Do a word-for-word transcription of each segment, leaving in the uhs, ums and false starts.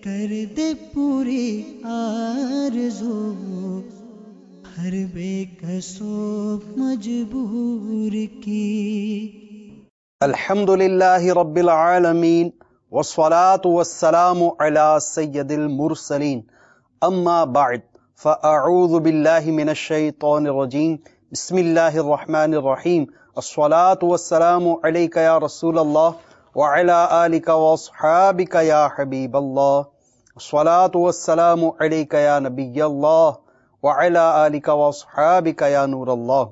کر دے پوری آرزو ہر بے کسو مجبور کی. الحمدللہ رب العالمین والصلاة والسلام علی سید المرسلین اما بعد فاعوذ باللہ من الشیطان الرجیم بسم اللہ الرحمن الرحیم الصلاة والسلام علیک یا رسول اللہ وعلی آلک واصحابک یا حبیب اللہ الصلاة والسلام علیک یا نبی اللہ وعلی آلک واصحابک یا نور اللہ.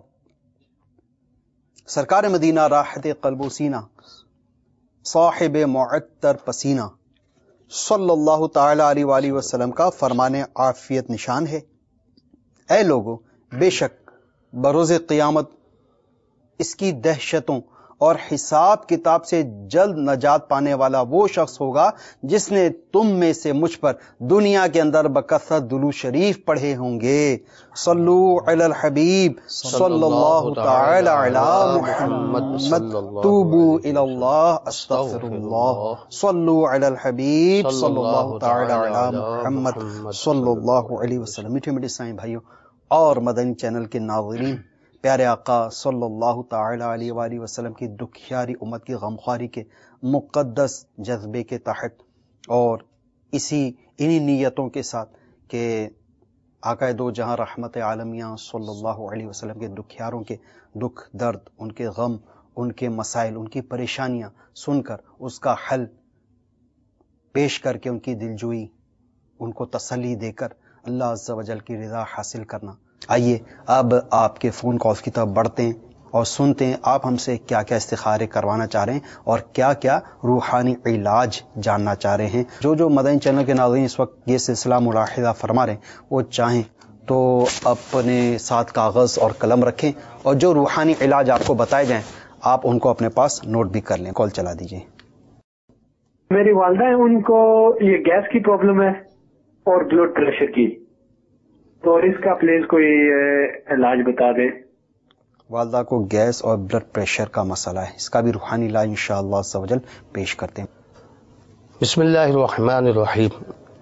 سرکار مدینہ راحت قلب و سینہ صاحب معطر پسینہ صلی اللہ تعالی علیہ وآلہ وسلم کا فرمان عافیت نشان ہے. اے لوگو، بے شک بروز قیامت اس کی دہشتوں اور حساب کتاب سے جلد نجات پانے والا وہ شخص ہوگا جس نے تم میں سے مجھ پر دنیا کے اندر بکثرت درود شریف پڑھے ہوں گے. صلو علی الحبیب صلی اللہ تعالی علی محمد توبو الی اللہ استغفر اللہ. صلو علی الحبیب صلی اللہ تعالی علی محمد صلی اللہ علیہ وسلم. میٹھے میٹھے سائیں بھائیوں اور مدنی چینل کے ناظرین، پیارے آقا صلی اللہ تعالی علیہ وآلہ وسلم کی دکھیاری امت کی غمخواری کے مقدس جذبے کے تحت اور اسی انہی نیتوں کے ساتھ کہ آقا دو جہاں رحمت عالمیہ صلی اللہ علیہ وسلم کے دکھیاروں کے دکھ درد، ان کے غم، ان کے مسائل، ان کی پریشانیاں سن کر اس کا حل پیش کر کے ان کی دلجوئی، ان کو تسلی دے کر اللہ عز و جل کی رضا حاصل کرنا. آئیے اب آپ کے فون کالز کی طرف بڑھتے ہیں اور سنتے ہیں آپ ہم سے کیا کیا استخارے کروانا چاہ رہے ہیں اور کیا کیا روحانی علاج جاننا چاہ رہے ہیں. جو جو مدنی چینل کے ناظرین اس وقت یہ سلسلہ ملاحظہ فرما رہے ہیں وہ چاہیں تو اپنے ساتھ کاغذ اور قلم رکھیں اور جو روحانی علاج آپ کو بتائے جائیں آپ ان کو اپنے پاس نوٹ بھی کر لیں. کال چلا دیجیے. میری والدہ ہیں، ان کو یہ گیس کی پرابلم ہے اور بلڈ پریشر کی، تو اس کا پلیز کوئی علاج بتا دے. والدہ کو گیس اور بلڈ پریشر کا مسئلہ ہے، اس کا بھی روحانی علاج انشاءاللہ عز و جل پیش کرتے ہیں. بسم اللہ الرحمن الرحیم.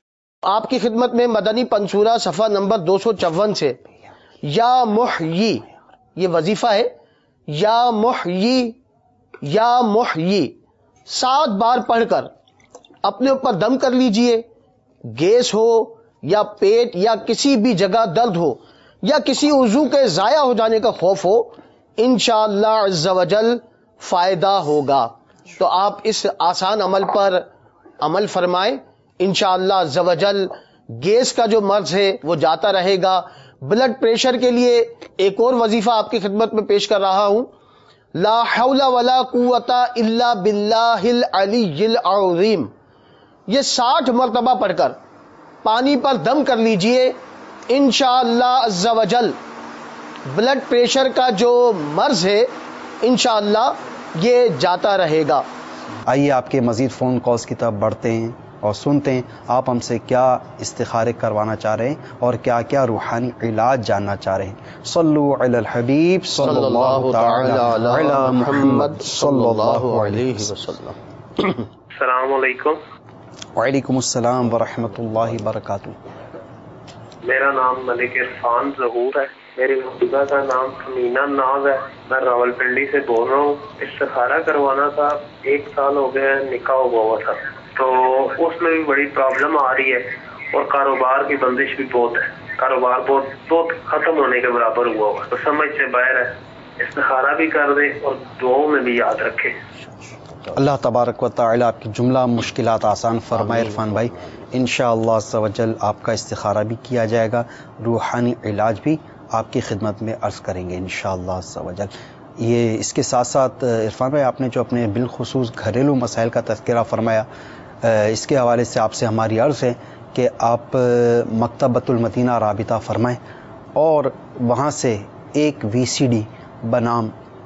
آپ کی خدمت میں مدنی پنصورہ صفحہ نمبر دو سو چون سے یا محیی، یہ وظیفہ ہے، یا محیی یا محیی سات بار پڑھ کر اپنے اوپر دم کر لیجئے. گیس ہو یا پیٹ یا کسی بھی جگہ درد ہو یا کسی عضو کے ضائع ہو جانے کا خوف ہو، انشاءاللہ عز و جل فائدہ ہوگا. تو آپ اس آسان عمل پر عمل فرمائیں، انشاءاللہ عز و جل گیس کا جو مرض ہے وہ جاتا رہے گا. بلڈ پریشر کے لیے ایک اور وظیفہ آپ کی خدمت میں پیش کر رہا ہوں. لا حول ولا قوت الا باللہ العلی العظیم، یہ ساٹھ مرتبہ پڑھ کر پانی پر دم کر لیجئے. انشاءاللہ عز و جل بلڈ پریشر کا جو مرض ہے انشاءاللہ یہ جاتا رہے گا. آئیے آپ کے مزید فون کالز کی طرف بڑھتے ہیں اور سنتے ہیں آپ ہم سے کیا استخارے کروانا چاہ رہے ہیں اور کیا کیا روحانی علاج جاننا چاہ رہے ہیں. صلو علی الحبیب صلی اللہ تعالی علی محمد صلی اللہ علیہ وسلم. السلام علیکم. وعلیکم السلام ورحمۃ اللہ وبرکاتہ. میرا نام ملک عرفان ظہور ہے، میری والدہ کا نام تمینہ ناز ہے، میں راول پنڈی سے بول رہا ہوں. استخارہ کروانا تھا، ایک سال ہو گیا نکاح ہوا ہوا تھا، تو اس میں بھی بڑی پرابلم آ رہی ہے اور کاروبار کی بندش بھی بہت ہے، کاروبار بہت بہت ختم ہونے کے برابر ہوا ہوا، تو سمجھ سے باہر ہے. استخارہ بھی کر دے اور دعاؤں میں بھی یاد رکھے. اللہ تبارک و تعالی آپ کی جملہ مشکلات آسان فرمائے. عرفان بھائی انشاءاللہ عز و جل آپ کا استخارہ بھی کیا جائے گا، روحانی علاج بھی آپ کی خدمت میں عرض کریں گے انشاءاللہ عز و جل. یہ اس کے ساتھ ساتھ عرفان بھائی آپ نے جو اپنے بالخصوص گھریلو مسائل کا تذکرہ فرمایا، اس کے حوالے سے آپ سے ہماری عرض ہے کہ آپ مکتبۃ المدینہ رابطہ فرمائیں اور وہاں سے ایک وی سی ڈی بنام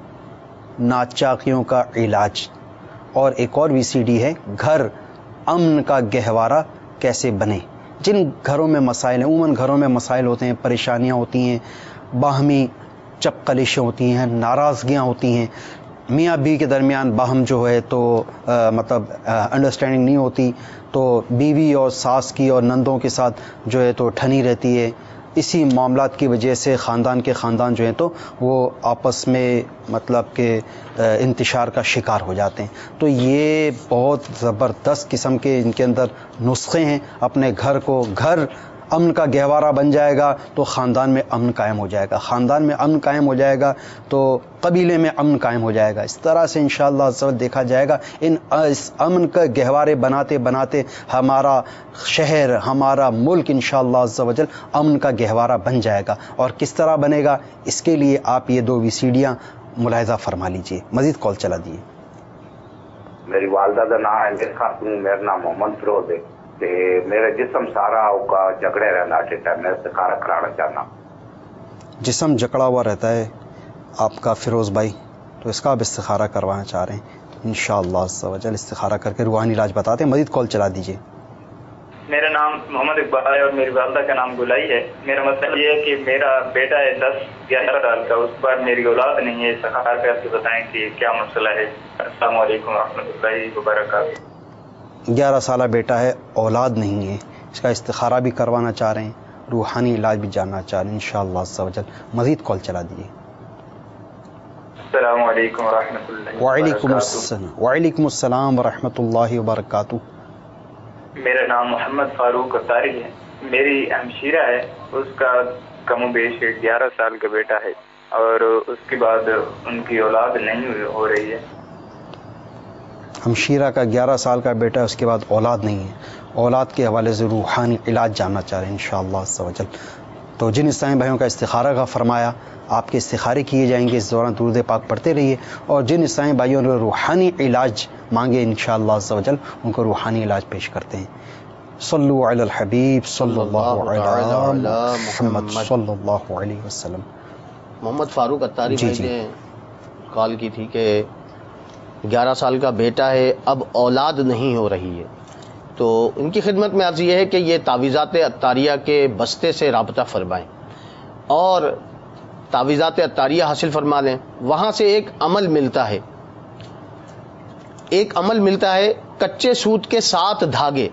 ناچاقیوں کا علاج اور ایک اور وی سی ڈی ہے گھر امن کا گہوارہ کیسے بنے. جن گھروں میں مسائل ہیں، عموماً گھروں میں مسائل ہوتے ہیں، پریشانیاں ہوتی ہیں، باہمی چپقلشیں ہوتی ہیں، ناراضگیاں ہوتی ہیں، میاں بیوی کے درمیان باہم جو ہے تو آ, مطلب انڈرسٹینڈنگ نہیں ہوتی، تو بیوی اور ساس کی اور نندوں کے ساتھ جو ہے تو ٹھنی رہتی ہے. اسی معاملات کی وجہ سے خاندان کے خاندان جو ہیں تو وہ آپس میں مطلب کہ انتشار کا شکار ہو جاتے ہیں. تو یہ بہت زبردست قسم کے ان کے اندر نسخے ہیں. اپنے گھر کو گھر امن کا گہوارہ بن جائے گا تو خاندان میں امن قائم ہو جائے گا، خاندان میں امن قائم ہو جائے گا تو قبیلے میں امن قائم ہو جائے گا. اس طرح سے انشاءاللہ عز و جل دیکھا جائے گا. ان اس امن کا گہوارے بناتے بناتے ہمارا شہر، ہمارا ملک انشاءاللہ عز و جل امن کا گہوارہ بن جائے گا. اور کس طرح بنے گا، اس کے لیے آپ یہ دو ویسیڈیاں ملاحظہ فرما لیجئے. مزید کال چلا دیے. میری والدہ کا نام ہے خاتون، میرا نام محمد فیروز ہے. میرا جسم سارا کا جھگڑے رہنا ہے، میں استخارہ کرانا چاہنا. جسم جکڑا ہوا رہتا ہے آپ کا فیروز بھائی، تو اس کا آپ استخارہ کروانا چاہ رہے ہیں. انشاءاللہ عز و جل استخارہ کر کے روحانی علاج بتاتے ہیں. مزید کال چلا دیجئے. میرا نام محمد اقبال ہے اور میری والدہ کا نام گلائی ہے. میرا مسئلہ یہ ہے کہ میرا بیٹا ہے دس گیارہ سال کا، اس پر میری اولاد نہیں ہے. استخارہ کر کے بتائیں کہ کیا مسئلہ ہے. السلام علیکم ورحمۃ اللہ وبرکاتہ. گیارہ سالہ بیٹا ہے، اولاد نہیں ہے، اس کا استخارہ بھی کروانا چاہ رہے ہیں، روحانی علاج بھی جاننا چاہ رہے ہیں. انشاءاللہ عز و جل مزید کال چلا دیجیے. السلام علیکم ورحمۃ اللہ. وعلیکم السلام وعلیکم السلام ورحمۃ اللہ وبرکاتہ. میرا نام محمد فاروق اتاری ہے. میری ہمشیرہ ہے، اس کا کم و بیش گیارہ سال کا بیٹا ہے اور اس کے بعد ان کی اولاد نہیں ہو رہی ہے. ہمشیرہ کا گیارہ سال کا بیٹا ہے، اس کے بعد اولاد نہیں ہے. اولاد کے حوالے سے روحانی علاج جاننا چاہ رہے ہیں انشاءاللہ عز و جل. تو جن اسلامی بھائیوں کا استخارہ کا فرمایا، آپ کے استخارے کیے جائیں گے. اس دوران درود پاک پڑھتے رہیے. اور جن اسلامی بھائیوں نے روحانی علاج مانگے انشاءاللہ عز و جل ان کو روحانی علاج پیش کرتے ہیں. صلو علی الحبیب صلی اللہ علی محمد صلی اللہ علیہ وسلم. محمد فاروق اتاری جی بھائی جی. نے کال کی تھی کہ گیارہ سال کا بیٹا ہے، اب اولاد نہیں ہو رہی ہے. تو ان کی خدمت میں عرض یہ ہے کہ یہ تعویذات اتاریہ کے بستے سے رابطہ فرمائیں اور تعویذات اتاریہ حاصل فرما لیں. وہاں سے ایک عمل ملتا ہے، ایک عمل ملتا ہے کچے سوت کے سات دھاگے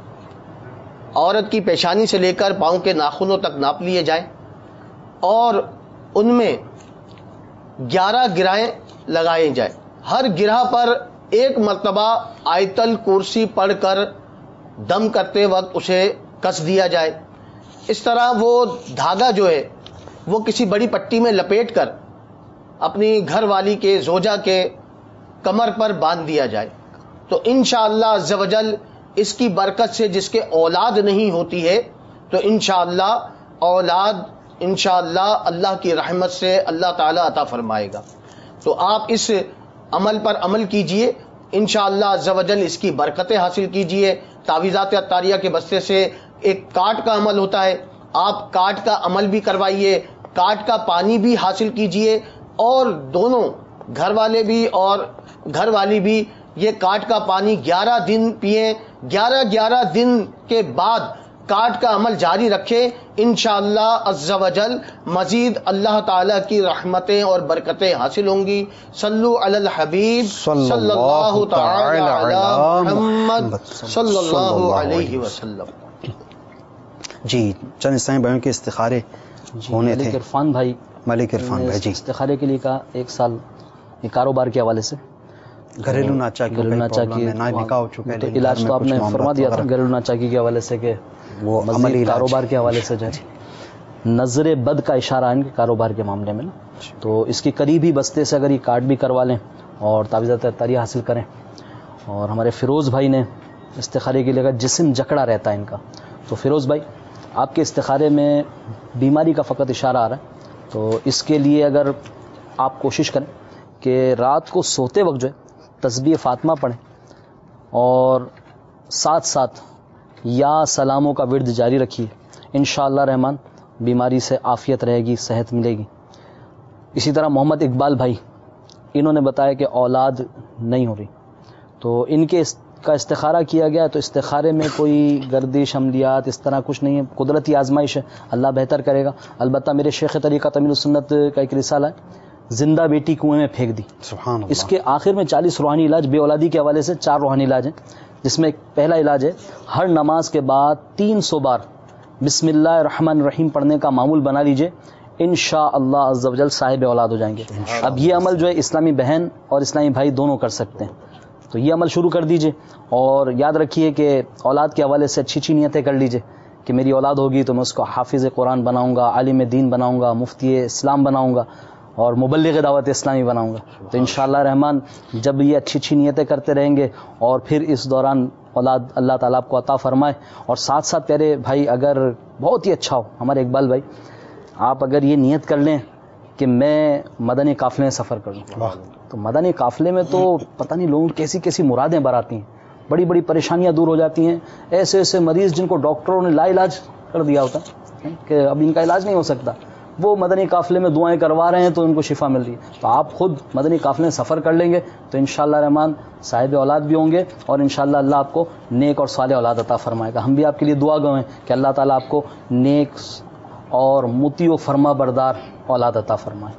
عورت کی پیشانی سے لے کر پاؤں کے ناخنوں تک ناپ لیے جائیں اور ان میں گیارہ گرہیں لگائے جائیں. ہر گرہ پر ایک مرتبہ آیت الکرسی پڑھ کر دم کرتے وقت اسے کس دیا جائے. اس طرح وہ دھاگا جو ہے وہ کسی بڑی پٹی میں لپیٹ کر اپنی گھر والی کے زوجہ کے کمر پر باندھ دیا جائے. تو انشاءاللہ عز و جل اس کی برکت سے جس کے اولاد نہیں ہوتی ہے تو انشاءاللہ اولاد انشاءاللہ اللہ کی رحمت سے اللہ تعالی عطا فرمائے گا. تو آپ اس عمل پر عمل کیجئے انشاءاللہ عز و جل، اس کی برکتیں حاصل کیجئے. تعویذات اتاریہ کے بستے سے ایک کاٹ کا عمل ہوتا ہے، آپ کاٹ کا عمل بھی کروائیے، کاٹ کا پانی بھی حاصل کیجئے اور دونوں گھر والے بھی اور گھر والی بھی یہ کاٹ کا پانی گیارہ دن پئیں. گیارہ گیارہ دن کے بعد کاٹ کا عمل جاری رکھے. انشاءاللہ عز و جل مزید اللہ تعالی کی رحمتیں اور برکتیں حاصل ہوں گی. صلو علی الحبیب صلی اللہ تعالی علی محمد صلی اللہ علیہ وسلم. جی چند اسلامی بھائیوں کے استخارے ہونے تھے. ملک عرفان بھائی ملک عرفان بھائی جی استخارے کے لیے کہا ایک سال یہ کاروبار کے حوالے سے گھریلو ناچاکی گھریلو ناچاکی نکاح ہو چکا تو ہے، علاج تو آپ نے فرما دیا تھا گھریلو ناچاکی کے حوالے سے کہ وہ عملی مزید علاج کاروبار کے حوالے سے جو ہے نظر بد کا اشارہ ہے ان کے کاروبار کے معاملے میں نا. تو اس کی قریبی بستے سے اگر یہ کارڈ بھی کروا لیں اور تعویذات اتاریہ حاصل کریں. اور ہمارے فیروز بھائی نے استخارے کے لیے کہا جسم جکڑا رہتا ہے ان کا. تو فیروز بھائی آپ کے استخارے میں بیماری کا فقط اشارہ آ رہا ہے، تو اس کے لیے اگر آپ کوشش کریں کہ رات کو سوتے وقت جو ہے تسبیح فاطمہ پڑھیں اور ساتھ ساتھ یا سلاموں کا ورد جاری رکھیے. انشاءاللہ رحمان بیماری سے عافیت رہے گی، صحت ملے گی. اسی طرح محمد اقبال بھائی انہوں نے بتایا کہ اولاد نہیں ہو رہی، تو ان کے کا استخارہ کیا گیا. تو استخارے میں کوئی گردش عملیات اس طرح کچھ نہیں ہے، قدرتی آزمائش ہے، اللہ بہتر کرے گا. البتہ میرے شیخ طریقہ تمیل السنت کا ایک رسالہ ہے زندہ بیٹی کنویں میں پھینک دی. سبحان اللہ. اس کے آخر میں چالیس روحانی علاج بے اولادی کے حوالے سے چار روحانی علاج ہیں، جس میں پہلا علاج ہے ہر نماز کے بعد تین سو بار بسم اللہ الرحمن الرحیم پڑھنے کا معمول بنا لیجئے، انشاءاللہ عز و جل صاحب اولاد ہو جائیں گے. اب یہ عمل جو ہے اسلامی بہن اور اسلامی بھائی دونوں کر سکتے ہیں، تو یہ عمل شروع کر دیجئے. اور یاد رکھیے کہ اولاد کے حوالے سے اچھی اچھی نیتیں کر لیجئے کہ میری اولاد ہوگی تو میں اس کو حافظ قرآن بناؤں گا، عالم دین بناؤں گا، مفتی اسلام بناؤں گا اور مبلغ دعوت اسلامی بناؤں گا. تو انشاءاللہ رحمان جب یہ اچھی اچھی نیتیں کرتے رہیں گے اور پھر اس دوران اولاد اللہ تعالیٰ آپ کو عطا فرمائے. اور ساتھ ساتھ پیارے بھائی اگر بہت ہی اچھا ہو ہمارے اقبال بھائی، آپ اگر یہ نیت کر لیں کہ میں مدنی قافلے میں سفر کروں، تو مدنی قافلے میں تو پتہ نہیں لوگوں کیسی کیسی مرادیں براتی ہیں، بڑی بڑی پریشانیاں دور ہو جاتی ہیں. ایسے ایسے مریض جن کو ڈاکٹروں نے لا علاج کر دیا ہوتا ہے کہ اب ان کا علاج نہیں ہو سکتا، وہ مدنی قافلے میں دعائیں کروا رہے ہیں تو ان کو شفا مل رہی ہے. تو آپ خود مدنی قافلے میں سفر کر لیں گے تو انشاءاللہ رحمان صاحب اولاد بھی ہوں گے اور انشاءاللہ اللہ آپ کو نیک اور صالح اولاد عطا فرمائے گا. ہم بھی آپ کے لیے دعا گو ہیں کہ اللہ تعالیٰ آپ کو نیک اور مطیع و فرما بردار اولاد عطا فرمائے.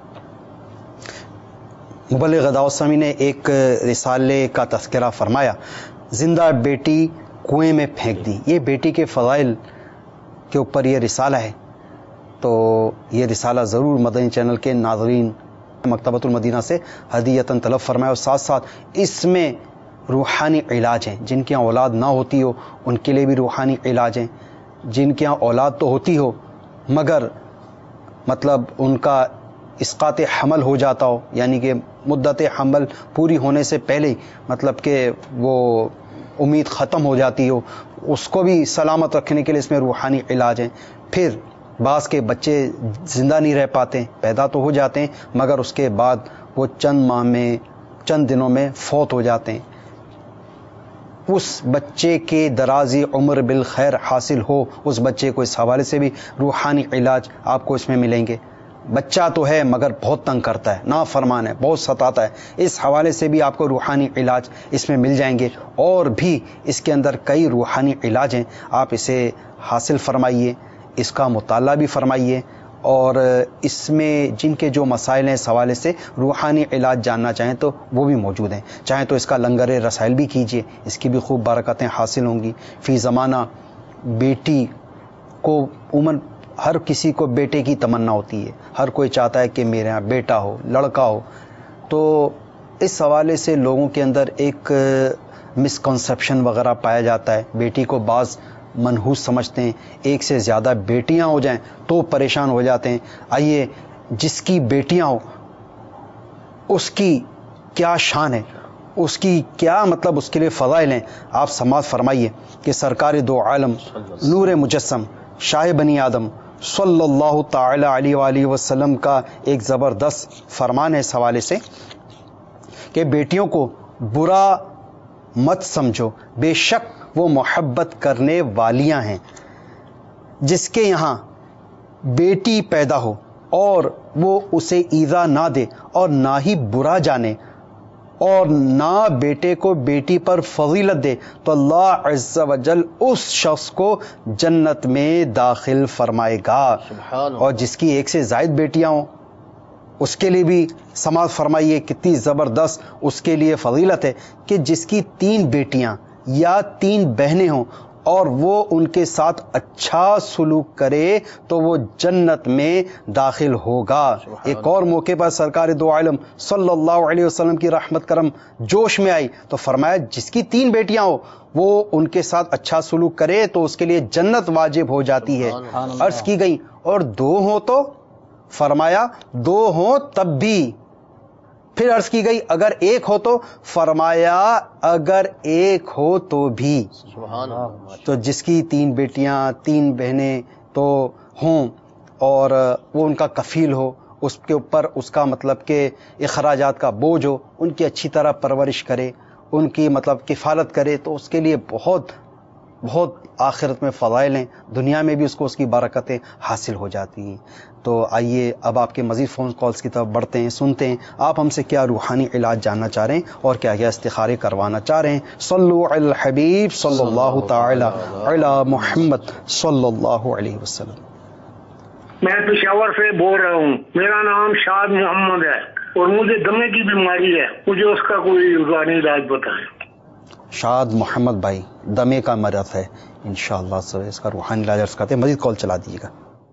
مبلغ دعوت اسلامی نے ایک رسالے کا تذکرہ فرمایا، زندہ بیٹی کنویں میں پھینک دی. یہ بیٹی کے فضائل کے اوپر یہ رسالہ ہے، تو یہ رسالہ ضرور مدنی چینل کے ناظرین مکتبۃ المدینہ سے ہدیۃً طلب فرمائے. اور ساتھ ساتھ اس میں روحانی علاج ہیں، جن کے یہاں اولاد نہ ہوتی ہو ان کے لیے بھی روحانی علاج ہیں، جن کے یہاں اولاد تو ہوتی ہو مگر مطلب ان کا اسقاط حمل ہو جاتا ہو، یعنی کہ مدت حمل پوری ہونے سے پہلے ہی مطلب کہ وہ امید ختم ہو جاتی ہو، اس کو بھی سلامت رکھنے کے لیے اس میں روحانی علاج ہیں. پھر بعض کے بچے زندہ نہیں رہ پاتے، پیدا تو ہو جاتے ہیں مگر اس کے بعد وہ چند ماہ میں چند دنوں میں فوت ہو جاتے ہیں. اس بچے کے درازی عمر بالخیر حاصل ہو، اس بچے کو اس حوالے سے بھی روحانی علاج آپ کو اس میں ملیں گے. بچہ تو ہے مگر بہت تنگ کرتا ہے، نافرمان ہے، بہت ستاتا ہے، اس حوالے سے بھی آپ کو روحانی علاج اس میں مل جائیں گے. اور بھی اس کے اندر کئی روحانی علاج ہیں، آپ اسے حاصل فرمائیے، اس کا مطالعہ بھی فرمائیے. اور اس میں جن کے جو مسائل ہیں اس حوالے سے روحانی علاج جاننا چاہیں تو وہ بھی موجود ہیں. چاہیں تو اس کا لنگر رسائل بھی کیجیے، اس کی بھی خوب برکتیں حاصل ہوں گی. فی زمانہ بیٹی کو عموماً ہر کسی کو بیٹے کی تمنا ہوتی ہے، ہر کوئی چاہتا ہے کہ میرے یہاں بیٹا ہو، لڑکا ہو. تو اس حوالے سے لوگوں کے اندر ایک مسکنسیپشن وغیرہ پایا جاتا ہے. بیٹی کو بعض منحوس سمجھتے ہیں، ایک سے زیادہ بیٹیاں ہو جائیں تو پریشان ہو جاتے ہیں. آئیے جس کی بیٹیاں ہو اس کی کیا شان ہے، اس کی کیا مطلب اس کے لیے فضائل ہیں، آپ سماعت فرمائیے کہ سرکار دو عالم نور مجسم شاہ بنی آدم صلی اللہ تعالی علیہ وآلہ وسلم کا ایک زبردست فرمان ہے اس حوالے سے کہ بیٹیوں کو برا مت سمجھو، بے شک وہ محبت کرنے والیاں ہیں. جس کے یہاں بیٹی پیدا ہو اور وہ اسے ایذا نہ دے اور نہ ہی برا جانے اور نہ بیٹے کو بیٹی پر فضیلت دے تو اللہ عز و جل اس شخص کو جنت میں داخل فرمائے گا. اور جس کی ایک سے زائد بیٹیاں ہوں اس کے لیے بھی سماعت فرمائیے کتنی زبردست اس کے لیے فضیلت ہے کہ جس کی تین بیٹیاں یا تین بہنیں ہوں اور وہ ان کے ساتھ اچھا سلوک کرے تو وہ جنت میں داخل ہوگا. ایک اور موقع پر سرکار دو عالم صلی اللہ علیہ وسلم کی رحمت کرم جوش میں آئی تو فرمایا جس کی تین بیٹیاں ہو وہ ان کے ساتھ اچھا سلوک کرے تو اس کے لیے جنت واجب ہو جاتی ہے. عرض کی گئی اور دو ہوں تو فرمایا دو ہوں تب بھی. پھر عرض کی گئی اگر ایک ہو تو فرمایا اگر ایک ہو تو بھی. تو جس کی تین بیٹیاں تین بہنیں تو ہوں اور وہ ان کا کفیل ہو، اس کے اوپر اس کا مطلب کہ اخراجات کا بوجھ ہو، ان کی اچھی طرح پرورش کرے، ان کی مطلب کفالت کرے تو اس کے لیے بہت بہت آخرت میں فضائل ہیں، دنیا میں بھی اس کو اس کی برکتیں حاصل ہو جاتی ہیں. تو آئیے اب آپ کے مزید فون کالز کی طرف بڑھتے ہیں، سنتے ہیں آپ ہم سے کیا روحانی علاج جاننا چاہ رہے ہیں اور کیا کیا استخارے کروانا چاہ رہے ہیں. صلو علی الحبیب صلی اللہ تعالی علی محمد صلی اللہ علیہ وسلم. میں پشاور سے بول رہا ہوں، میرا نام شاد محمد ہے. اور مجھے دمے کی بیماری ہے, مجھے اس کا کوئی روحانی علاج بتائیں. شاد محمد بھائی, دمے کا مرض ہے, انشاءاللہ سے اس کا روحانی علاج عرض کرتے ہیں. مزید کال چلا دیجیے گا.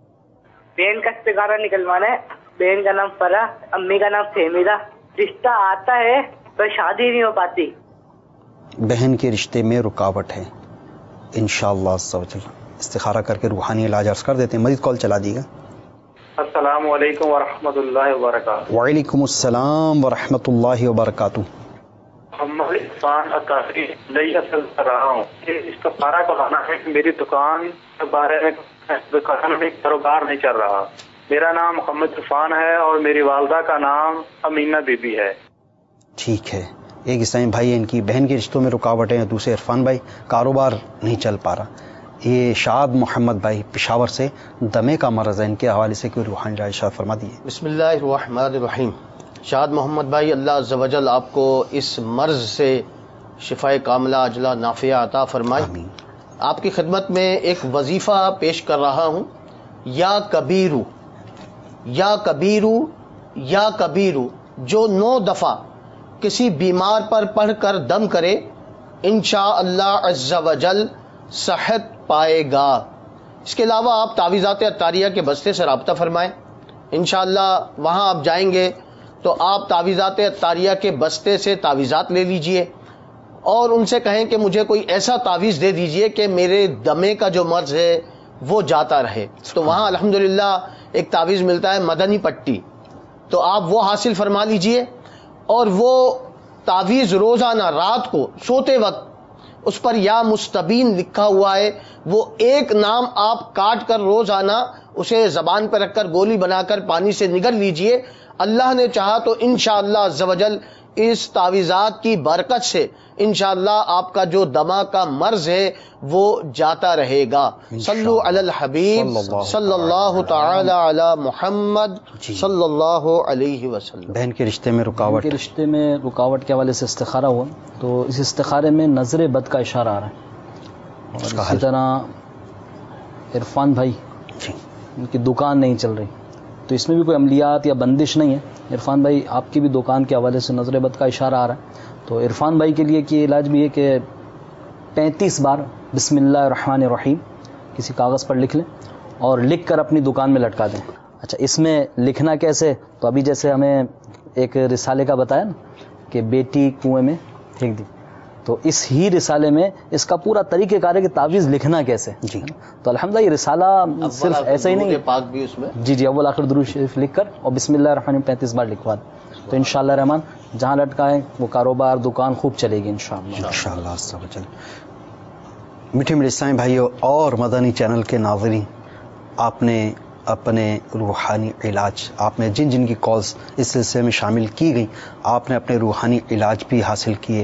بہن کا استخارہ نکلوانا ہے. بہن کا نام فرح, امی کا نام فہمیدہ. رشتہ آتا ہے پر شادی نہیں ہو پاتی. بہن کے رشتے میں رکاوٹ ہے, انشاءاللہ استخارہ کر کے روحانی علاج عرض کر دیتے ہیں. مزید کال چلا دیے گا. السلام علیکم ورحمۃ اللہ وبرکاتہ. وعلیکم السلام ورحمۃ اللہ وبرکاتہ. محمد عرفان عطاری نئی اصل کر رہا ہوں. استخارہ کرانا ہے کہ میری دکان کے بارے میں دکان میں کاروبار نہیں چل رہا. میرا نام محمد عرفان ہے اور میری والدہ کا نام امینہ بی بی ہے. ٹھیک ہے, ایک اسلامی بھائی ان کی بہن کے رشتوں میں رکاوٹ ہے, دوسرے عرفان بھائی کاروبار نہیں چل پا رہا. یہ شاد محمد بھائی پشاور سے دمے کا مرض ہے, ان کے حوالے سے کوئی روحانی علاج ارشاد فرما دیے. بسم اللہ الرحمن الرحیم. شاد محمد بھائی, اللہ عز و جل آپ کو اس مرض سے شفاء کاملہ عاجلہ نافعہ عطا فرمائے. آمین. آپ کی خدمت میں ایک وظیفہ پیش کر رہا ہوں. یا کبیرو یا کبیرو یا کبیرو, جو نو دفعہ کسی بیمار پر پڑھ کر دم کرے انشاءاللہ عز و جل صحت پائے گا. اس کے علاوہ آپ تعویذات عطاریہ کے بستے سے رابطہ فرمائیں. انشاءاللہ وہاں آپ جائیں گے تو آپ تعویذات عطاریہ کے بستے سے تعویذات لے لیجئے اور ان سے کہیں کہ مجھے کوئی ایسا تعویذ دے دیجئے کہ میرے دمے کا جو مرض ہے وہ جاتا رہے. تو وہاں الحمدللہ ایک تعویذ ملتا ہے مدنی پٹی, تو آپ وہ حاصل فرما لیجئے اور وہ تعویذ روزانہ رات کو سوتے وقت اس پر یا مستبین لکھا ہوا ہے, وہ ایک نام آپ کاٹ کر روزانہ اسے زبان پر رکھ کر گولی بنا کر پانی سے نگل لیجئے. اللہ نے چاہا تو انشاءاللہ عز و جل اس تعویذات کی برکت سے انشاءاللہ آپ کا جو دما کا مرض ہے وہ جاتا رہے گا. صلو علی الحبیب صلی اللہ تعالی علی محمد صلی اللہ علیہ وسلم. بہن کے رشتے میں رکاوٹ کے رشتے میں رکاوٹ کے حوالے سے استخارہ ہوا, تو اس استخارے میں نظر بد کا اشارہ آ رہا ہے. اور اسی طرح عرفان بھائی ان کی دکان نہیں چل رہی, تو اس میں بھی کوئی عملیات یا بندش نہیں ہے. عرفان بھائی آپ کی بھی دکان کے حوالے سے نظر بد کا اشارہ آ رہا ہے, تو عرفان بھائی کے لیے کہ علاج بھی ہے کہ پینتیس بار بسم اللہ الرحمن الرحیم کسی کاغذ پر لکھ لیں اور لکھ کر اپنی دکان میں لٹکا دیں. اچھا, اس میں لکھنا کیسے, تو ابھی جیسے ہمیں ایک رسالے کا بتایا نا کہ بیٹی کنویں میں پھینک دی, تو اس ہی رسالے میں اس کا پورا طریقہ کار ہے کہ تعویذ لکھنا کیسے. جی, تو الحمدللہ یہ رسالہ صرف ایسا ہی نہیں ہے, پاک بھی اس میں جی جی اول آخر درود شریف لکھ کر اور بسم اللہ الرحمن الرحیم پینتیس بار لکھوا دیں, تو انشاءاللہ رحمان جہاں لٹکائیں وہ کاروبار دکان خوب چلے گی انشاءاللہ. انشاءاللہ عز و جل. میٹھے میٹھے اسلامی بھائیوں اور مدنی چینل کے ناظرین, آپ نے اپنے روحانی علاج, آپ نے جن جن کی کالز اس سلسلے میں شامل کی گئیں, آپ نے اپنے روحانی علاج بھی حاصل کیے,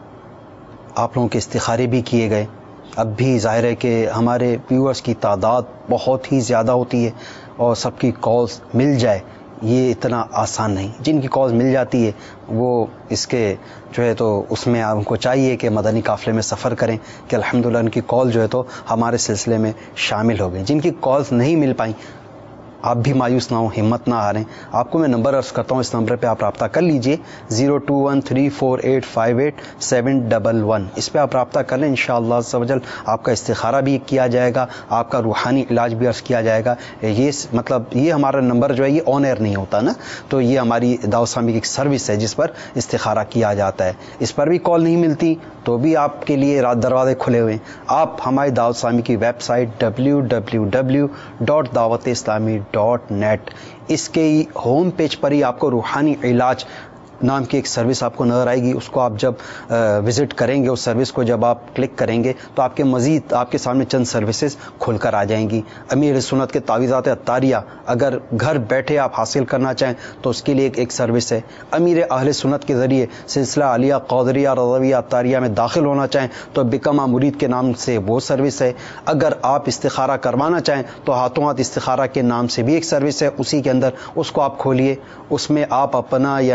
آپ لوگوں کے استخارے بھی کیے گئے. اب بھی ظاہر ہے کہ ہمارے ویورز کی تعداد بہت ہی زیادہ ہوتی ہے اور سب کی کالز مل جائے یہ اتنا آسان نہیں. جن کی کالز مل جاتی ہے وہ اس کے جو ہے تو اس میں ان کو چاہیے کہ مدنی قافلے میں سفر کریں کہ الحمدللہ ان کی کال جو ہے تو ہمارے سلسلے میں شامل ہو گئیں. جن کی کالز نہیں مل پائیں آپ بھی مایوس نہ ہوں, ہمت نہ ہاریں. آپ کو میں نمبر عرض کرتا ہوں, اس نمبر پہ آپ رابطہ کر لیجئے zero two one three four eight five eight seven double one. اس پہ آپ رابطہ کر لیں, انشاءاللہ عز و جل آپ کا استخارہ بھی کیا جائے گا, آپ کا روحانی علاج بھی عرض کیا جائے گا. یہ مطلب یہ ہمارا نمبر جو ہے یہ آن ایئر نہیں ہوتا نا, تو یہ ہماری دعوت اسلامی کی ایک سروس ہے جس پر استخارہ کیا جاتا ہے. اس پر بھی کال نہیں ملتی تو بھی آپ کے لیے رات دروازے کھلے ہوئے ہیں. آپ ہماری دعوت اسلامی کی website W W W dot Dawat Islami dot net, اس کے ہوم پیج پر ہی آپ کو روحانی علاج نام کی ایک سروس آپ کو نظر آئے گی. اس کو آپ جب وزٹ کریں گے, اس سروس کو جب آپ کلک کریں گے تو آپ کے مزید آپ کے سامنے چند سروسز کھل کر آ جائیں گی. امیر سنت کے تعویذات عطاریہ اگر گھر بیٹھے آپ حاصل کرنا چاہیں تو اس کے لیے ایک, ایک سروس ہے. امیر اہل سنت کے ذریعے سلسلہ عالیہ قادریہ رضویہ عطاریہ میں داخل ہونا چاہیں تو بکم مرید کے نام سے وہ سروس ہے. اگر آپ استخارہ کروانا چاہیں تو ہاتھوں ہاتھ استخارہ کے نام سے بھی ایک سروس ہے, اسی کے اندر اس کو آپ کھولیے, اس میں آپ اپنا یعنی کہ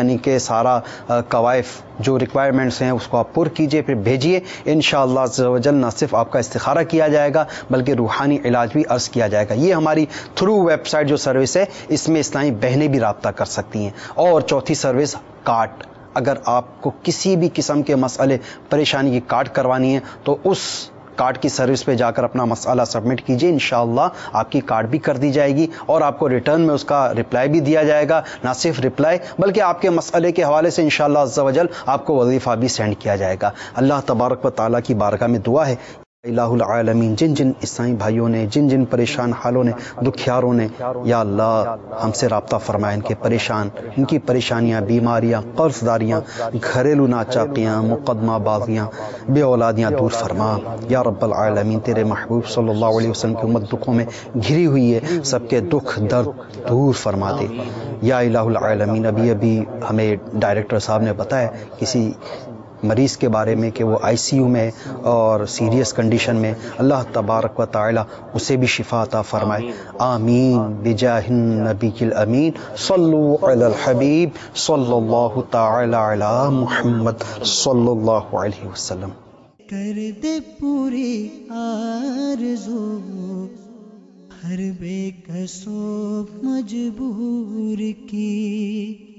सारा कवायफ जो रिक्वायरमेंट्स हैं उसको आप पुर कीजिए, फिर भेजिए। इंशाअल्लाह अज़्ज़ व जल न सिर्फ आपका इस्तिखारा किया जाएगा बल्कि रूहानी इलाज भी अर्ज़ किया जाएगा। ये हमारी थ्रू वेबसाइट जो सर्विस है इसमें इस्लामी बहनें भी रब्ता कर सकती हैं। और चौथी सर्विस कार्ड, अगर आपको किसी भी किस्म के मसले परेशानी की कार्ड करवानी है तो उस कार्ड की सर्विस पे जाकर अपना मसला सबमिट कीजिए, इंशाअल्लाह आपकी कार्ड भी कर दी जाएगी और आपको रिटर्न में उसका रिप्लाई भी दिया जाएगा। ना सिर्फ रिप्लाई बल्कि आपके मसले के हवाले से इंशाअल्लाह अज़्ज़ व जल आपको वजीफ़ा भी सेंड किया जाएगा। अल्लाह तबारक व तआला की बारगाह में दुआ है, इलाहुल आलमीन, जिन जिन ईसाई भाइयों ने, जिन जिन परेशान हालों ने, दुखियारों ने, या अल्लाह हमसे रब्ता फरमाए, इनके परेशान, इनकी परेशानियाँ, बीमारियाँ, कर्जदारियाँ, घरेलू नाचाकियाँ, मुकदमा बाजियाँ, बे औलादियाँ दूर फरमा। या रब्बल आलमीन, तेरे महबूब सल्लल्लाहु अलैहि वसल्लम की उम्मत दुखों में घिरी हुई है, सबके दुख दर्द दूर फरमा दे। या इलाहुल आलमीन, अभी अभी हमें डायरेक्टर साहब ने बताया किसी मरीज़ के बारे में कि वो आईसीयू में और सीरियस कंडीशन में, अल्लाह तबारक व तआला उसे भी शिफा अता फरमाए। आमीन बिजाहिन नबील अमीन सल्लु अलल हबीब सल्लल्लाहु तआला अला मुहम्मद सल्लल्लाहु अलैहि वसल्लम। कर दे पूरी आरज़ू हर बेकसो मजबूर की।